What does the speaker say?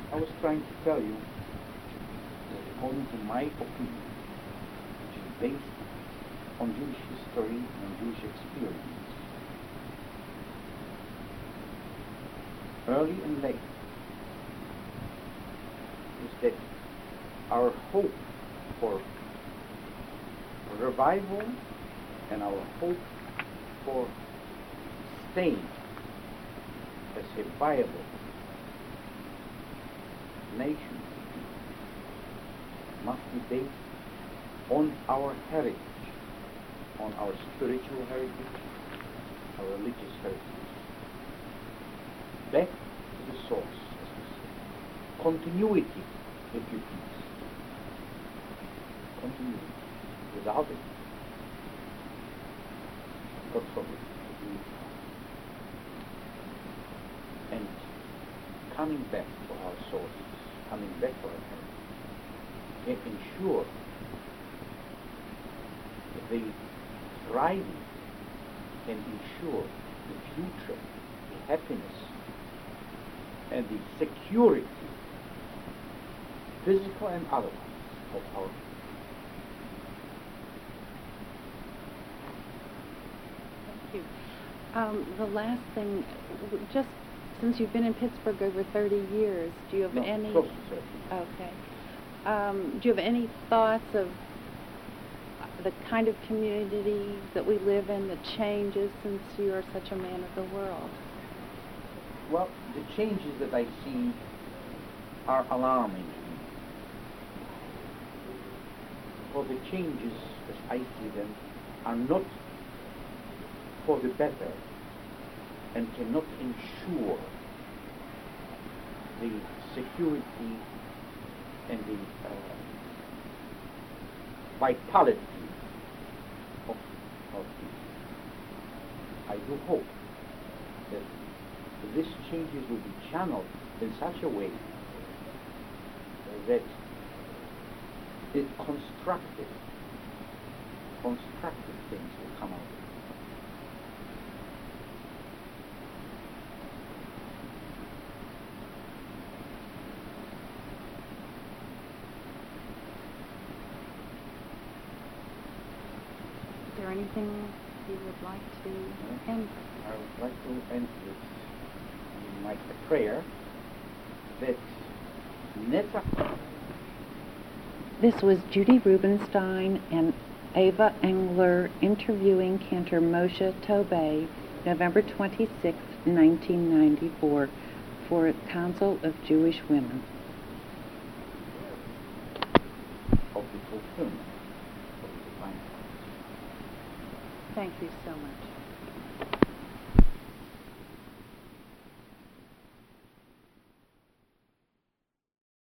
I was trying to tell you that according to my opinion, which is based on Jewish history and Jewish experience, early and late, is that our hope for revival and our hope for staying as a viable nation must be based on our heritage, on our spiritual heritage, our religious heritage. Back to the source, as we say. Continuity, if you please. Continuity. Without it, God forbid, and coming back to our sources, coming back to our heritage, can ensure the thriving, can ensure the future, the happiness, and the security, physical and otherwise, of our people. The last thing, just since you've been in Pittsburgh over 30 years, do you have any? Close to 30. Okay. Do you have any thoughts of the kind of community that we live in, the changes since you are such a man of the world? Well, the changes that I see are alarming to me. For the changes, as I see them, are not for the better and cannot ensure the security and the vitality of people. I do hope that these changes will be channeled in such a way that constructive things will come out. Is there anything you would like to end? I would like to end with like a prayer that This was Judy Rubenstein and Ava Engler interviewing Cantor Moshe Tobey, November 26, 1994, for Council of Jewish Women. Of the fulfillment of the divine. Thank you so much.